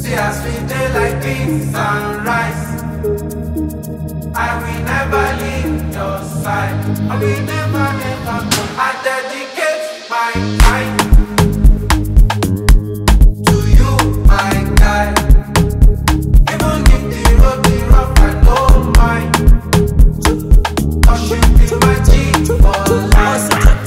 See as we day like this sunrise. I will never leave your side. I will never go. I dedicate my time to you, my guy. Even if the road be rough, I don't mind. Cause you be my G for life.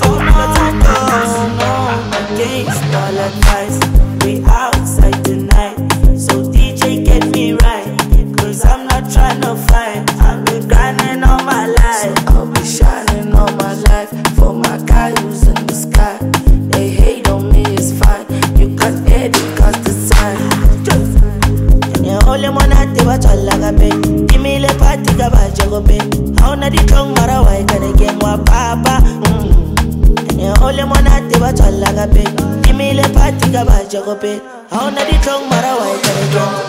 Against all advice, we outside tonight. So DJ get me right, cause I'm not trying to fight. I've been grinding all my life, I'll be shining all my life. For my guy who's in the sky, they hate on me, it's fine. You can edit cause the sign. You only wanna do what you like a bit. Give me the party, go back to go bit. How na the tongue, mara, why can I get more papa? You only wanna do what you like a bit. Give me the party, go back to go bit. How na the tongue, mara, why can I get more?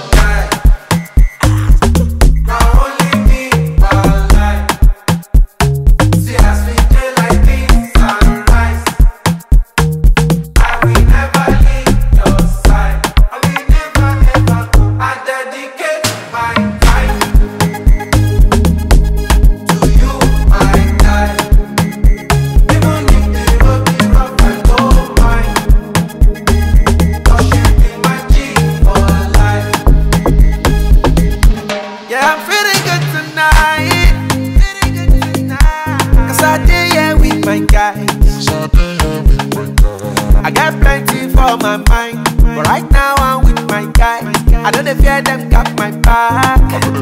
I got plenty for my mind, but right now I'm with my guy. I don't fear them got my back.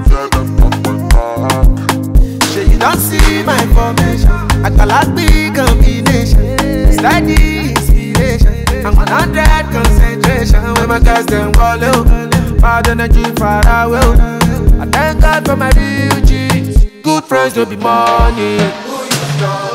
Sure you don't see my formation. I got a big combination. Steady inspiration. I'm 100 concentration. When my guys them go low, bad energy far away. I thank God for my real G's. Good friends don't be money.